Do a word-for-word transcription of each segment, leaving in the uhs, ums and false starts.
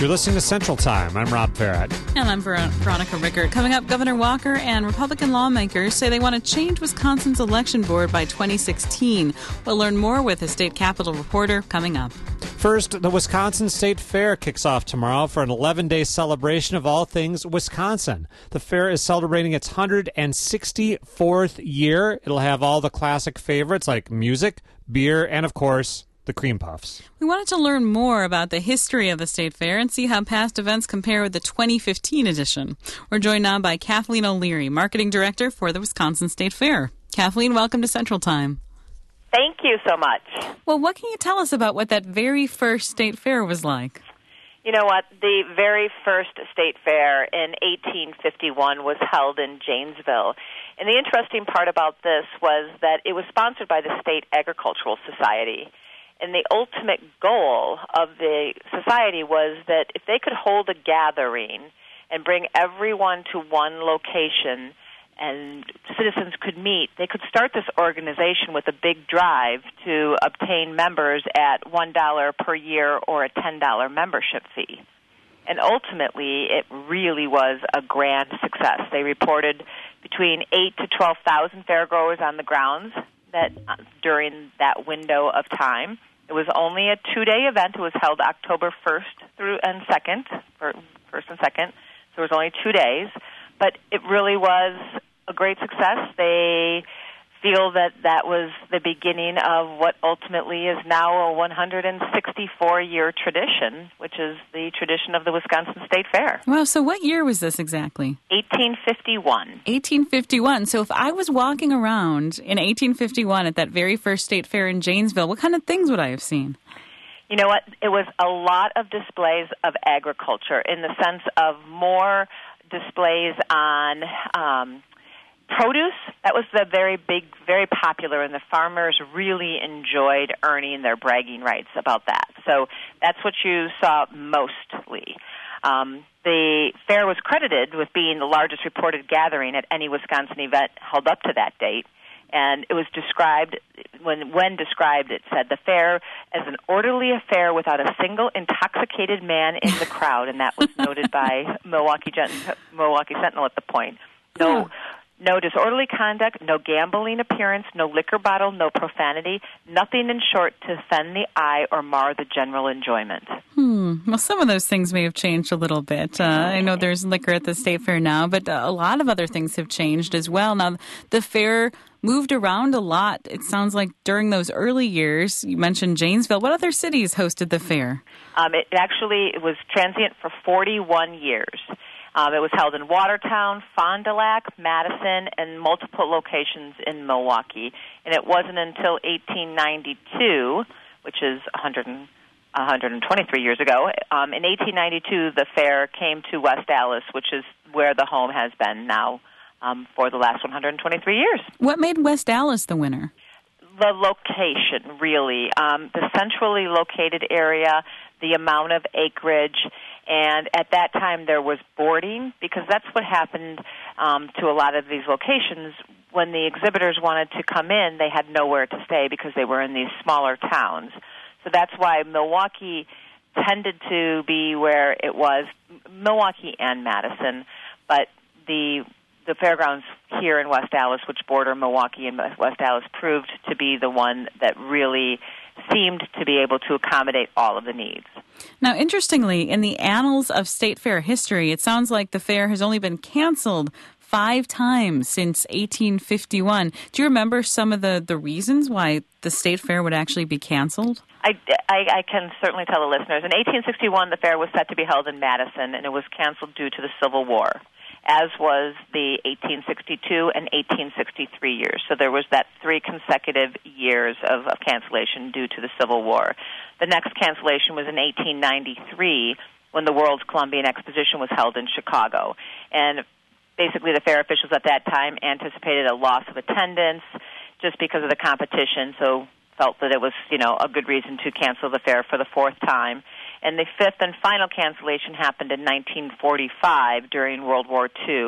You're listening to Central Time. I'm Rob Barrett. And I'm Ver- Veronica Rickert. Coming up, Governor Walker and Republican lawmakers say they want to change Wisconsin's election board by twenty sixteen. We'll learn more with a state capitol reporter coming up. First, the Wisconsin State Fair kicks off tomorrow for an eleven-day celebration of all things Wisconsin. The fair is celebrating its one hundred sixty-fourth year. It'll have all the classic favorites like music, beer, and, of course, the cream puffs. We wanted to learn more about the history of the State Fair and see how past events compare with the twenty fifteen edition. We're joined now by Kathleen O'Leary, Marketing Director for the Wisconsin State Fair. Kathleen, welcome to Central Time. Thank you so much. Well, what can you tell us about what that very first State Fair was like? You know what? The very first State Fair in eighteen fifty-one was held in Janesville. And the interesting part about this was that it was sponsored by the State Agricultural Society. And the ultimate goal of the society was that if they could hold a gathering and bring everyone to one location and citizens could meet, they could start this organization with a big drive to obtain members at one dollar per year or a ten dollars membership fee. And ultimately, it really was a grand success. They reported between eight to twelve thousand fairgoers on the grounds that uh, during that window of time. It was only a two-day event. It was held October first through and second, first and second. So it was only two days. But it really was a great success. They feel that that was the beginning of what ultimately is now a one hundred sixty-four year tradition, which is the tradition of the Wisconsin State Fair. Wow, so what year was this exactly? eighteen fifty-one. eighteen fifty-one. So if I was walking around in eighteen fifty-one at that very first State Fair in Janesville, what kind of things would I have seen? You know what? It was a lot of displays of agriculture in the sense of more displays on um, produce. That was the very big, very popular, and the farmers really enjoyed earning their bragging rights about that. So that's what you saw mostly. Um, the fair was credited with being the largest reported gathering at any Wisconsin event held up to that date. And it was described, when when described, it said, the fair as an orderly affair without a single intoxicated man in the crowd. And that was noted by Milwaukee, Gen- Milwaukee Sentinel at the point. No. Hmm. No disorderly conduct, no gambling appearance, no liquor bottle, no profanity, nothing in short to offend the eye or mar the general enjoyment. Hmm. Well, some of those things may have changed a little bit. Uh, I know there's liquor at the State Fair now, but a lot of other things have changed as well. Now, the fair moved around a lot. It sounds like during those early years, you mentioned Janesville. What other cities hosted the fair? Um, it actually it was transient for forty-one years. Um, it was held in Watertown, Fond du Lac, Madison, and multiple locations in Milwaukee. And it wasn't until eighteen ninety-two, which is one hundred, one hundred twenty-three years ago, um, in eighteen ninety-two the fair came to West Allis, which is where the home has been now um, for the last one hundred twenty-three years. What made West Allis the winner? The location, really. Um, the centrally located area, the amount of acreage, and at that time there was boarding, because that's what happened um, to a lot of these locations. When the exhibitors wanted to come in, they had nowhere to stay because they were in these smaller towns. So that's why Milwaukee tended to be where it was, Milwaukee and Madison, but the the fairgrounds here in West Allis, which border Milwaukee and West Allis, proved to be the one that really seemed to be able to accommodate all of the needs. Now, interestingly, in the annals of State Fair history, it sounds like the fair has only been canceled five times since eighteen fifty-one. Do you remember some of the, the reasons why the State Fair would actually be canceled? I, I, I can certainly tell the listeners. In eighteen sixty-one, the fair was set to be held in Madison, and it was canceled due to the Civil War, as was the eighteen sixty-two and eighteen sixty-three years. So there was that three consecutive years of, of cancellation due to the Civil War. The next cancellation was in eighteen ninety-three, when the World's Columbian Exposition was held in Chicago. And basically the fair officials at that time anticipated a loss of attendance just because of the competition, so felt that it was, you know, a good reason to cancel the fair for the fourth time. And the fifth and final cancellation happened in nineteen forty-five during World War Two,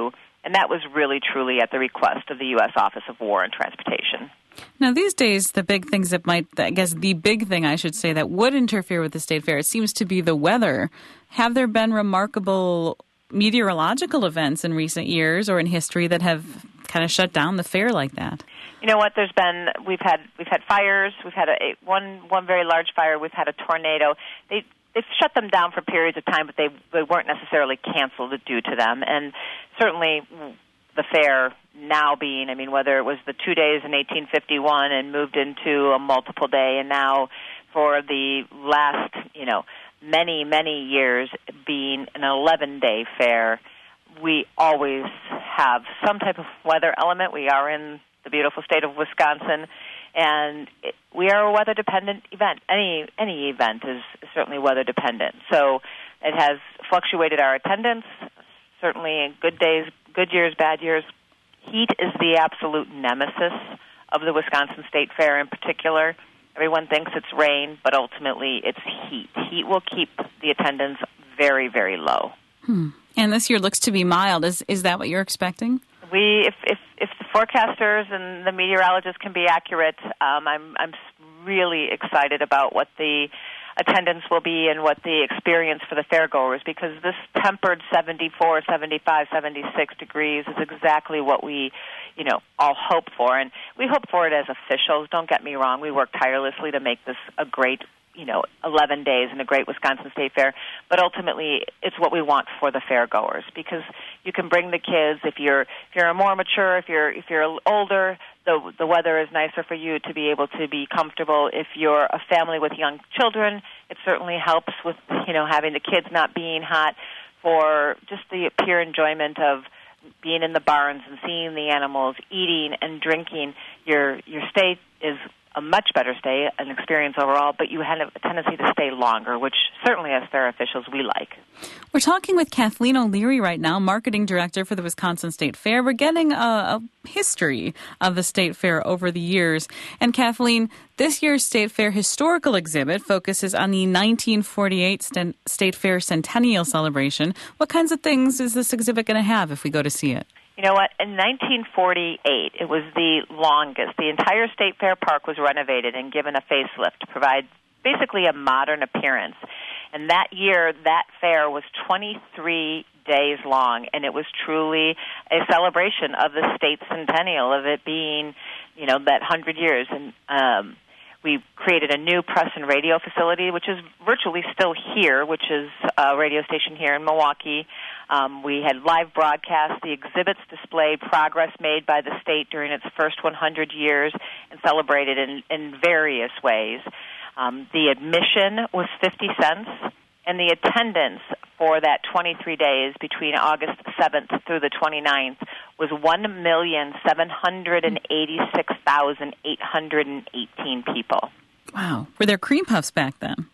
And that was really, truly at the request of the U S Office of War and Transportation. Now, these days, the big things that might, I guess the big thing, I should say, that would interfere with the state fair, it seems to be the weather. Have there been remarkable meteorological events in recent years or in history that have kind of shut down the fair like that? You know what? There's been we've had we've had fires. We've had a, one one very large fire. We've had a tornado. They they've shut them down for periods of time, but they they weren't necessarily canceled due to them. And certainly the fair now being, I mean, whether it was the two days in eighteen fifty-one and moved into a multiple day, and now for the last, you know, many, many years being an eleven-day fair, we always have some type of weather element. We are in the beautiful state of Wisconsin, and it, we are a weather-dependent event. Any any event is certainly weather-dependent. So it has fluctuated our attendance, certainly in good days, good years, bad years. Heat is the absolute nemesis of the Wisconsin State Fair in particular. Everyone thinks it's rain, but ultimately it's heat. Heat will keep the attendance very, very low. Hmm. And this year looks to be mild. Is is that what you're expecting? We, if if, if the forecasters and the meteorologists can be accurate, um, I'm I'm really excited about what the attendance will be and what the experience for the fairgoers, because this tempered seventy-four, seventy-five, seventy-six degrees is exactly what we, you know, all hope for. And we hope for it as officials. Don't get me wrong. We work tirelessly to make this a great, you know, eleven days and a great Wisconsin State Fair. But ultimately, it's what we want for the fairgoers, because you can bring the kids. If you're if you're more mature, if you're if you're older, the the weather is nicer for you to be able to be comfortable. If you're a family with young children, it certainly helps with, you know, having the kids not being hot, for just the pure enjoyment of being in the barns and seeing the animals, eating and drinking. Your your stay is a much better stay, an experience overall, but you have a tendency to stay longer, which certainly as fair officials we like. We're talking with Kathleen O'Leary right now, Marketing Director for the Wisconsin State Fair. We're getting a, a history of the State Fair over the years. And Kathleen, this year's State Fair historical exhibit focuses on the nineteen forty-eight St- State Fair Centennial Celebration. What kinds of things is this exhibit going to have if we go to see it? You know what? In nineteen forty-eight, it was the longest. The entire State Fair Park was renovated and given a facelift to provide basically a modern appearance. And that year, that fair was twenty-three days long, and it was truly a celebration of the state centennial, of it being, you know, that one hundred years. And um, we created a new press and radio facility, which is virtually still here, which is a radio station here in Milwaukee. Um, we had live broadcasts. The exhibits displayed progress made by the state during its first one hundred years and celebrated in, in various ways. Um, the admission was fifty cents, and the attendance for that twenty-three days between August seventh through the twenty-ninth was one million seven hundred eighty-six thousand eight hundred eighteen people. Wow. Were there cream puffs back then?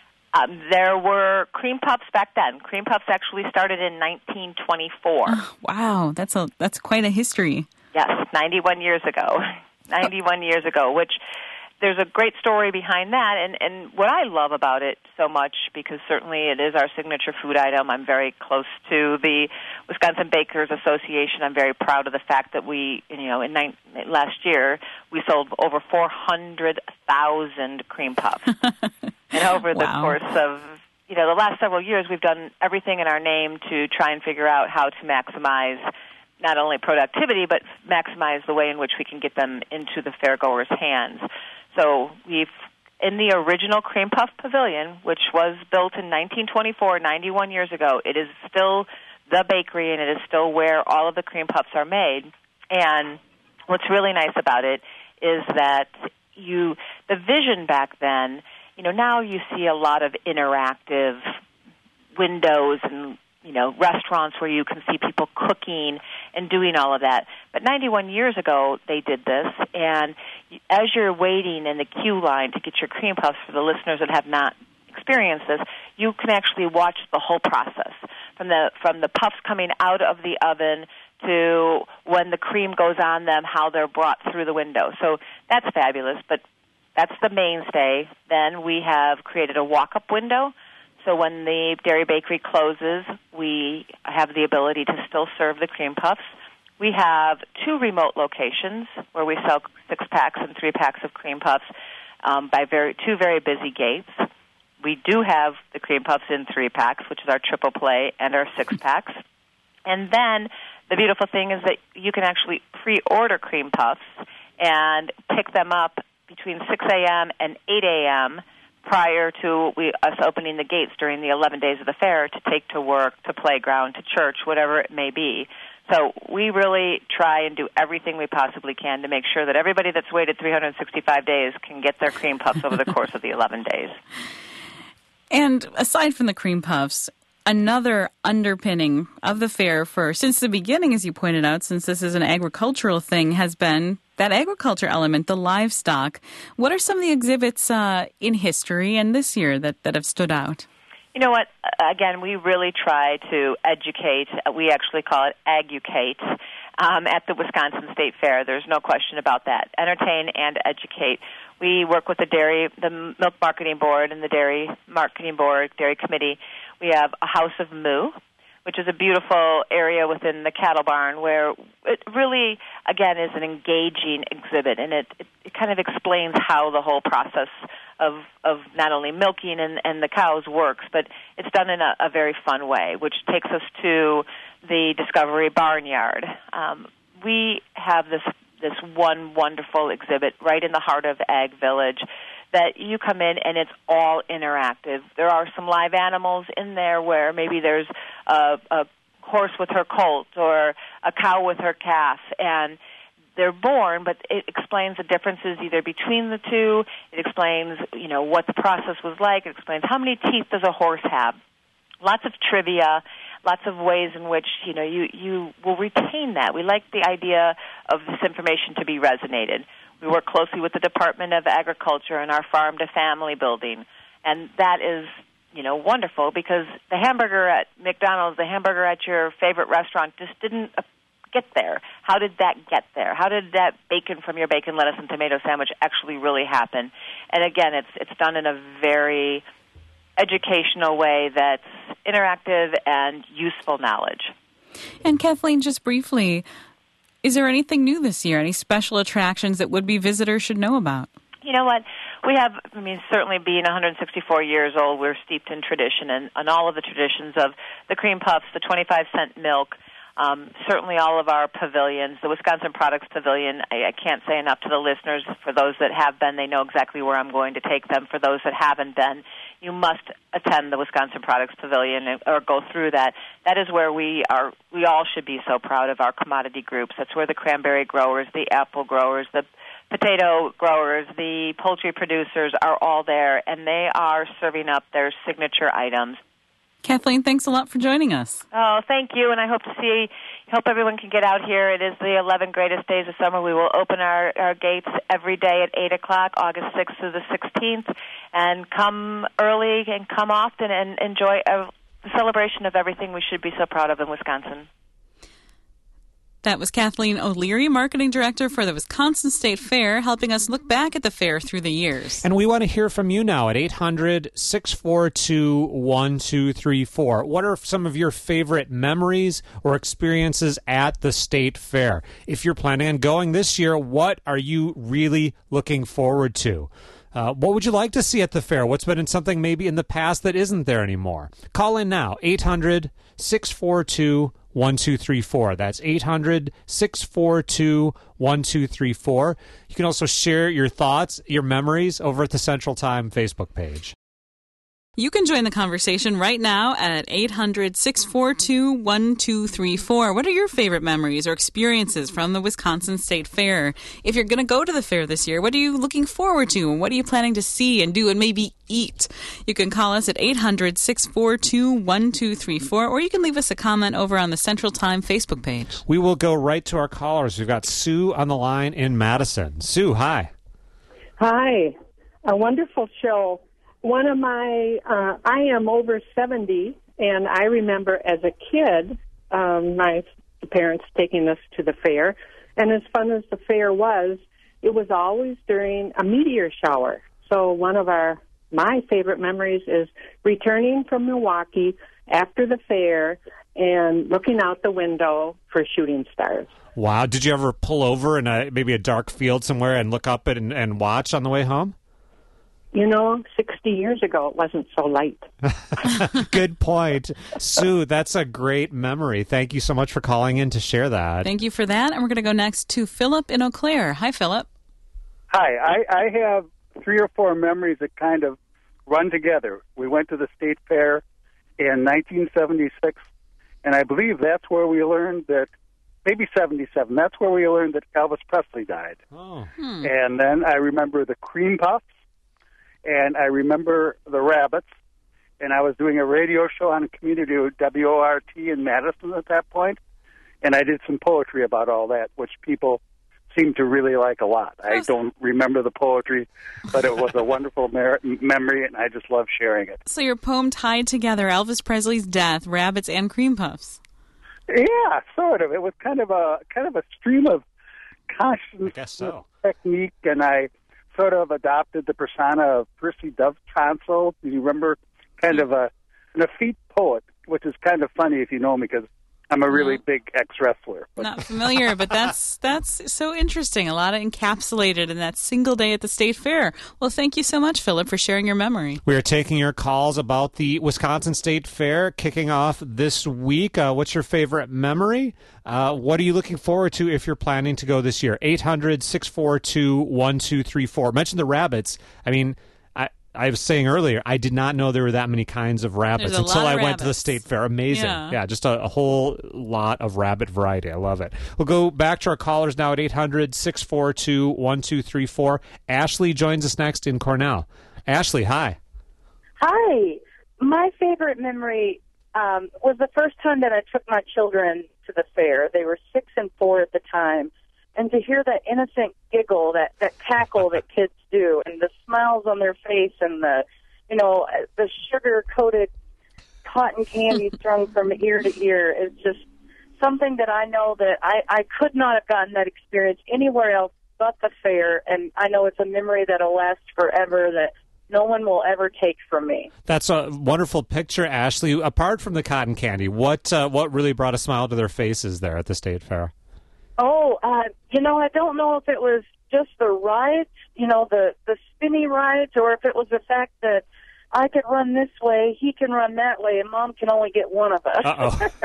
Um, there were cream puffs back then. Cream puffs actually started in nineteen twenty-four. Oh, wow, that's a that's quite a history. Yes, ninety-one years ago. ninety-one years ago, which there's a great story behind that. And, and what I love about it so much, because certainly it is our signature food item, I'm very close to the Wisconsin Bakers Association. I'm very proud of the fact that we, you know, in nine, last year, we sold over four hundred thousand cream puffs. And over the Wow. course of, you know, the last several years, we've done everything in our name to try and figure out how to maximize not only productivity, but maximize the way in which we can get them into the fairgoers' hands. So we've, in the original Cream Puff Pavilion, which was built in nineteen twenty-four, ninety-one years ago, it is still the bakery, and it is still where all of the cream puffs are made. And what's really nice about it is that you, the vision back then, you know, now you see a lot of interactive windows and, you know, restaurants where you can see people cooking and doing all of that. But ninety-one years ago, they did this, and as you're waiting in the queue line to get your cream puffs, for the listeners that have not experienced this, you can actually watch the whole process, from the from the puffs coming out of the oven to when the cream goes on them, how they're brought through the window. So that's fabulous, but that's the mainstay. Then we have created a walk-up window. So when the dairy bakery closes, we have the ability to still serve the cream puffs. We have two remote locations where we sell six-packs and three-packs of cream puffs um, by very two very busy gates. We do have the cream puffs in three-packs, which is our triple play, and our six-packs. And then the beautiful thing is that you can actually pre-order cream puffs and pick them up between six a.m. and eight a.m. prior to we, us opening the gates during the eleven days of the fair to take to work, to playground, to church, whatever it may be. So we really try and do everything we possibly can to make sure that everybody that's waited three hundred sixty-five days can get their cream puffs over the course of the eleven days. And aside from the cream puffs, another underpinning of the fair for, since the beginning, as you pointed out, since this is an agricultural thing, has been that agriculture element, the livestock. What are some of the exhibits uh, in history and this year that, that have stood out? You know what? Again, we really try to educate. We actually call it agucate um, at the Wisconsin State Fair. There's no question about that. Entertain and educate. We work with the dairy, the Milk Marketing Board and the Dairy Marketing Board, Dairy Committee. We have a House of Moo, which is a beautiful area within the cattle barn where it really, again, is an engaging exhibit, and it, it, it kind of explains how the whole process of, of not only milking and, and the cows works, but it's done in a, a very fun way, which takes us to the Discovery Barnyard. Um, we have this this one wonderful exhibit right in the heart of Ag Village that you come in and it's all interactive. There are some live animals in there where maybe there's a, a horse with her colt or a cow with her calf, and they're born, but it explains the differences either between the two. It explains, you know, what the process was like. It explains how many teeth does a horse have. Lots of trivia, lots of ways in which, you know, you, you will retain that. We like the idea of this information to be resonated. We work closely with the Department of Agriculture and our Farm to Family building, and that is, you know, wonderful because the hamburger at McDonald's, the hamburger at your favorite restaurant just didn't get there. How did that get there? How did that bacon from your bacon, lettuce, and tomato sandwich actually really happen? And again, it's it's done in a very educational way that's interactive and useful knowledge. And Kathleen, just briefly, is there anything new this year? Any special attractions that would-be visitors should know about? You know what? We have, I mean, certainly being one hundred sixty-four years old, we're steeped in tradition and, and all of the traditions of the cream puffs, the twenty-five cent milk, um, certainly all of our pavilions. The Wisconsin Products Pavilion, I, I can't say enough to the listeners. For those that have been, they know exactly where I'm going to take them. For those that haven't been, you must attend the Wisconsin Products Pavilion or go through that. That is where we are. We all should be so proud of our commodity groups. That's where the cranberry growers, the apple growers, the potato growers, the poultry producers are all there, and they are serving up their signature items. Kathleen, thanks a lot for joining us. Oh, thank you, and I hope to see, hope everyone can get out here. It is the eleven greatest days of summer. We will open our, our gates every day at eight o'clock, August sixth through the sixteenth, and come early and come often and enjoy a celebration of everything we should be so proud of in Wisconsin. That was Kathleen O'Leary, Marketing Director for the Wisconsin State Fair, helping us look back at the fair through the years. And we want to hear from you now at eight hundred, six four two, one two three four. What are some of your favorite memories or experiences at the State Fair? If you're planning on going this year, what are you really looking forward to? Uh, what would you like to see at the fair? What's been in something maybe in the past that isn't there anymore? Call in now, eight hundred, six four two, one two three four. That's eight hundred, six four two, one two three four. You can also share your thoughts, your memories over at the Central Time Facebook page. You can join the conversation right now at eight hundred, six four two, one two three four. What are your favorite memories or experiences from the Wisconsin State Fair? If you're going to go to the fair this year, what are you looking forward to? And what are you planning to see and do and maybe eat? You can call us at eight hundred, six four two, one two three four, or you can leave us a comment over on the Central Time Facebook page. We will go right to our callers. We've got Sue on the line in Madison. Sue, hi. Hi. A wonderful show. One of my, uh, I am over seventy, and I remember as a kid, um, my parents taking us to the fair, and as fun as the fair was, it was always during a meteor shower. So one of our, my favorite memories is returning from Milwaukee after the fair and looking out the window for shooting stars. Wow. Did you ever pull over in a maybe a dark field somewhere and look up and, and watch on the way home? You know, sixty years ago, it wasn't so light. Good point. Sue, that's a great memory. Thank you so much for calling in to share that. Thank you for that. And we're going to go next to Philip in Eau Claire. Hi, Philip. Hi. I, I have three or four memories that kind of run together. We went to the State Fair in nineteen seventy-six, and I believe that's where we learned that, maybe seventy-seven, that's where we learned that Elvis Presley died. Oh. Hmm. And then I remember the cream puffs, and I remember the rabbits, and I was doing a radio show on a community W O R T in Madison at that point, and I did some poetry about all that, which people seem to really like a lot. I don't remember the poetry, but it was a wonderful mer- memory, and I just love sharing it. So your poem tied together Elvis Presley's death, rabbits, and cream puffs. Yeah, sort of. It was kind of a kind of a stream of I consciousness guess so. technique, and I sort of adopted the persona of Percy Dove Tonsil. Do you remember? Kind of a an effete poet, which is kind of funny if you know me, because I'm a really No. big ex-wrestler. But Not familiar, but that's that's so interesting. A lot of encapsulated in that single day at the State Fair. Well, thank you so much, Philip, for sharing your memory. We are taking your calls about the Wisconsin State Fair kicking off this week. Uh, what's your favorite memory? Uh, what are you looking forward to if you're planning to go this year? eight hundred, six four two, one two three four. Mention the rabbits. I mean, I, I was saying earlier, I did not know there were that many kinds of rabbits There's a until lot I of went to the rabbits. State Fair. Amazing. Yeah. Yeah, just a, a whole lot of rabbit variety. I love it. We'll go back to our callers now at eight hundred, six four two, one two three four. Ashley joins us next in Cornell. Ashley, hi. Hi. My favorite memory um, was the first time that I took my children to the fair. They were six and four at the time. And to hear that innocent giggle, that, that cackle that kids do, and the smiles on their face, and the, you know, the sugar-coated cotton candy strung from ear to ear is just something that I know that I, I could not have gotten that experience anywhere else but the fair. And I know it's a memory that will last forever, that no one will ever take from me. That's a wonderful picture, Ashley. Apart from the cotton candy, what uh, what really brought a smile to their faces there at the State Fair? Oh, uh, you know, I don't know if it was just the rides, you know, the, the spinny rides, or if it was the fact that I could run this way, he can run that way, and Mom can only get one of us.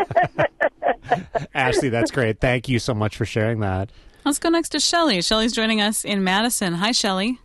Uh-oh. Ashley, that's great. Thank you so much for sharing that. Let's go next to Shelley. Shelley's joining us in Madison. Hi, Shelley.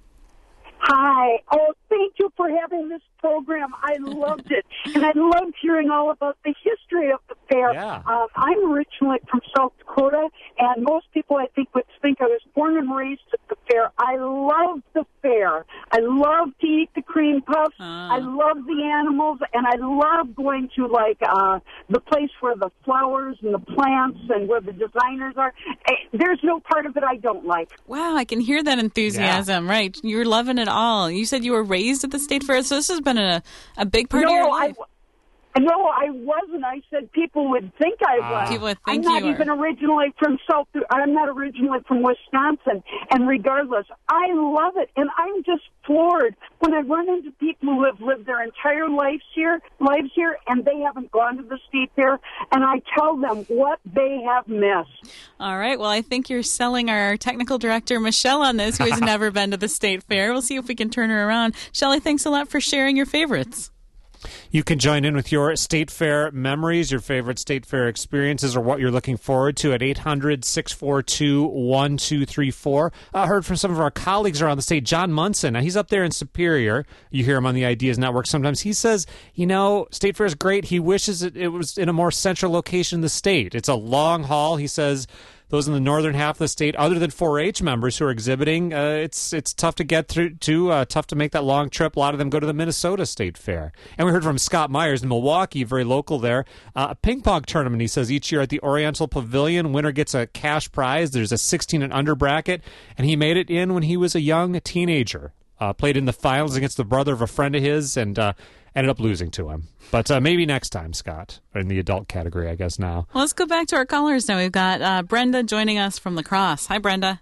Hi. Oh, thank you for having this program. I loved it. And I loved hearing all about the history of the fair. Yeah. Um, I'm originally from South Dakota, and most people, I think, would think I was born and raised at the fair. I loved the fair. I loved to eat the cream puffs. Ah. I loved the animals, and I loved going to, like, uh, the place where the flowers and the plants and where the designers are. Eh, There's no part of it I don't like. Wow, I can hear that enthusiasm. Right. You're loving it all. You said you were raised at the State Fair, so this has been a, a big part no, of your life. I, no, I wasn't. I said people would think I was. People would I'm think not you were. even originally from South. I'm not originally from Wisconsin. And regardless, I love it, and I'm just floored when I run into people who have lived their entire lives here, lives here, and they haven't gone to the State Fair, and I tell them what they have missed. All right. Well, I think you're selling our technical director, Michelle, on this, who has never been to the State Fair. We'll see if we can turn her around. Shelley, thanks a lot for sharing your favorites. You can join in with your State Fair memories, your favorite State Fair experiences, or what you're looking forward to at eight hundred, six four two, one two three four. I heard from some of our colleagues around the state. John Munson, now he's up there in Superior. You hear him on the Ideas Network sometimes. He says, you know, State Fair is great. He wishes it, it was in a more central location in the state. It's a long haul. He says those in the northern half of the state, other than four H members who are exhibiting, uh, it's it's tough to get through to, uh, tough to make that long trip. A lot of them go to the Minnesota State Fair. And we heard from Scott Myers in Milwaukee, very local there. Uh, a ping pong tournament, he says, each year at the Oriental Pavilion. Winner gets a cash prize. There's a sixteen and under bracket, and he made it in when he was a young teenager. Uh, played in the finals against the brother of a friend of his, and uh, ended up losing to him. But uh, maybe next time, Scott, in the adult category, I guess now. Well, let's go back to our callers now. We've got uh, Brenda joining us from La Crosse. Hi, Brenda.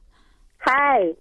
Hi.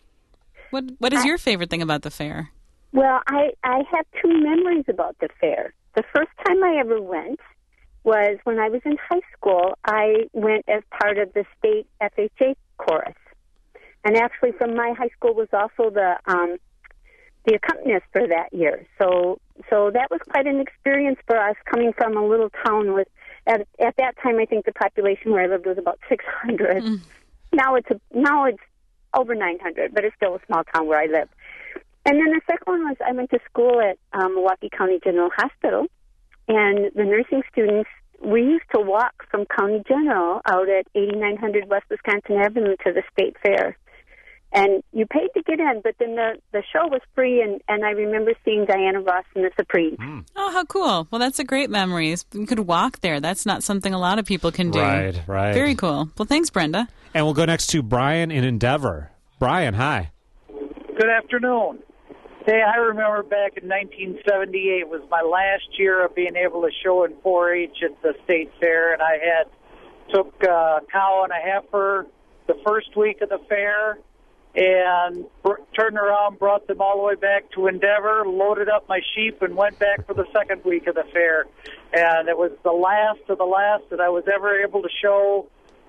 What What is I- your favorite thing about the fair? Well, I, I have two memories about the fair. The first time I ever went, was when I was in high school, I went as part of the state F H A chorus. And actually from my high school was also the um, the accompanist for that year. So so that was quite an experience for us coming from a little town with, at, at that time I think the population where I lived was about six hundred. Mm. Now it's a, now it's over nine hundred, but it's still a small town where I live. And then the second one was I went to school at um, Milwaukee County General Hospital, and the nursing students, we used to walk from County General out at eighty-nine hundred West Wisconsin Avenue to the State Fair. And you paid to get in, but then the, the show was free, and, and I remember seeing Diana Ross and the Supremes. Mm. Oh, how cool. Well, that's a great memory. You could walk there. That's not something a lot of people can do. Right, right. Very cool. Well, thanks, Brenda. And we'll go next to Brian in Endeavor. Brian, hi. Good afternoon. Hey, I remember back in nineteen seventy-eight was my last year of being able to show in four H at the State Fair, and I had took a cow and a heifer the first week of the fair, and br- turned around, brought them all the way back to Endeavor, loaded up my sheep, and went back for the second week of the fair. And it was the last of the last that I was ever able to show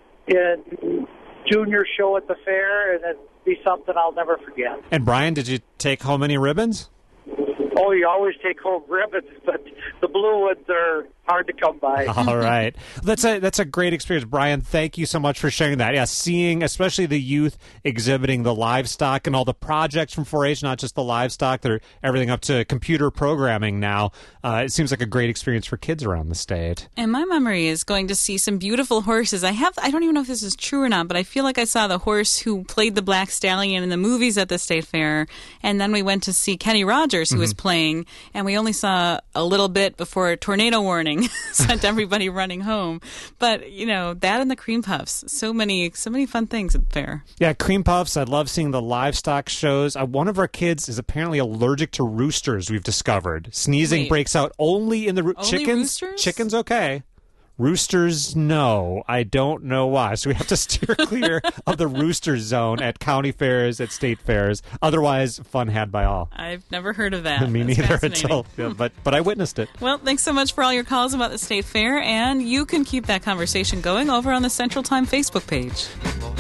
in junior show at the fair, and it'd be something I'll never forget. And Brian, did you take home any ribbons? Oh, you always take home ribbons, but the blue ones are hard to come by. All right. That's a that's a great experience, Brian. Thank you so much for sharing that. Yeah, seeing especially the youth exhibiting the livestock and all the projects from four H, not just the livestock, they're everything up to computer programming now. Uh, it seems like a great experience for kids around the state. And my memory is going to see some beautiful horses. I have I don't even know if this is true or not, but I feel like I saw the horse who played the Black Stallion in the movies at the State Fair, and then we went to see Kenny Rogers, who mm-hmm. was playing, and we only saw a little bit before a tornado warning sent everybody running home. But, you know, that and the cream puffs. So many, so many fun things at the fair. Yeah, cream puffs. I love seeing the livestock shows. Uh, one of our kids is apparently allergic to roosters, we've discovered. Sneezing Wait. breaks out only in the ro- only chickens. Roosters? Chickens, okay. Roosters, no. I don't know why. So we have to steer clear of the rooster zone at county fairs, at state fairs. Otherwise, fun had by all. I've never heard of that. Me That's neither until, yeah, but, but I witnessed it. Well, thanks so much for all your calls about the State Fair, and you can keep that conversation going over on the Central Time Facebook page.